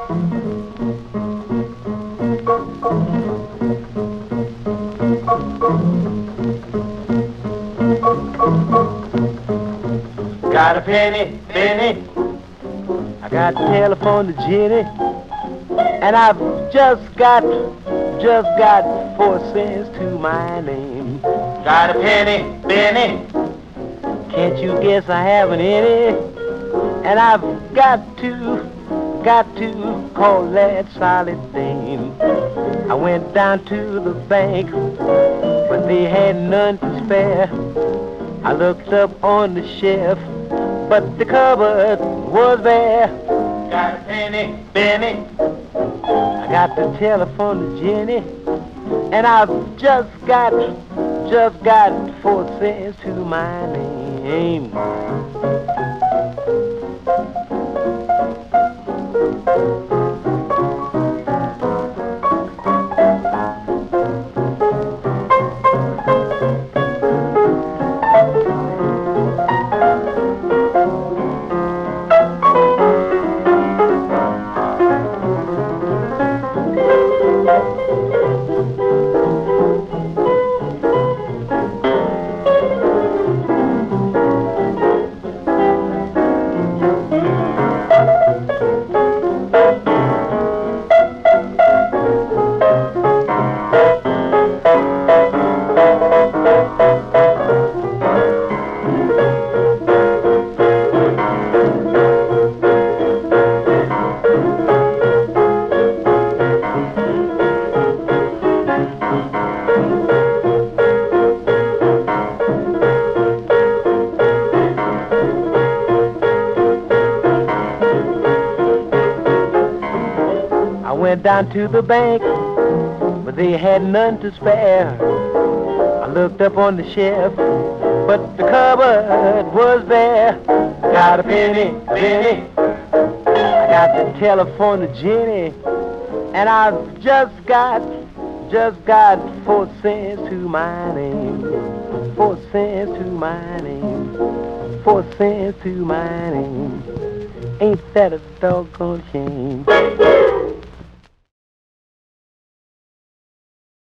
Got a penny. I got to telephone to Jenny, and I've just got 4 cents to my name. Got a penny. Can't you guess I haven't any? And I've got to call that solid dame. I went down to the bank, but they had none to spare. I looked up on the shelf, but the cupboard was bare. Got a penny. I got the telephone to Jenny, and I've just got 4 cents to my name. I went down to the bank, but they had none to spare. I looked up on the shelf, but the cupboard was bare. Got a penny. I got the telephone to Jenny, and I've just got 4 cents to my name. 4 cents to my name. 4 cents to my name. Ain't that a doggone shame?